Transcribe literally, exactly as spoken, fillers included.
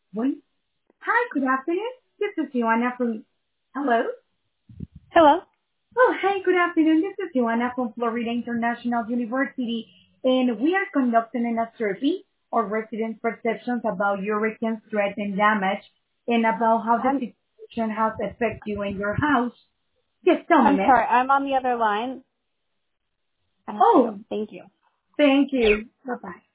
One. Hi, good afternoon. This is Joanna from. Hello. Hello. Oh, hey, good afternoon. This is Joanna from Florida International University, and we are conducting a survey of residents' perceptions about hurricane threat and damage, and about how the I'm situation has affected you and your house. Yes, tell me, I'm ma'am. sorry. I'm on the other line. I have to go. Oh, Thank you. thank you. Bye bye.